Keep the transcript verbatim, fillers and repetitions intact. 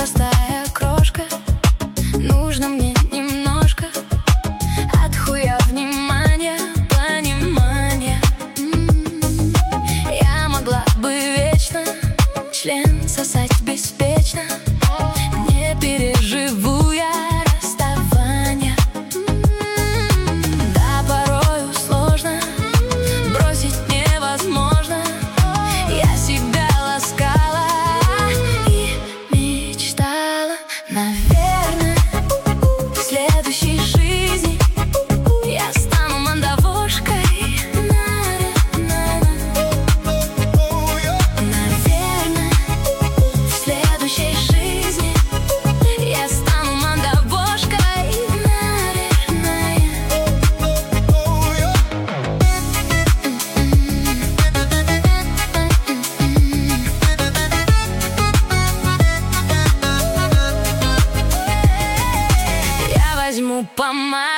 простая крошка. Нужно мне немножко от хуя внимания, понимания. М-м-м. Я могла бы вечно член сосать беспечно. Не переживу я расставания. М-м-м. Да, порою сложно, бросить невозможно. Я себя ласкала и мечтала. Наверное, в следующей жизни я стану мандавошкой. Наверное, в следующей жизни я стану мандавошкой, наверное. Я возьму помаду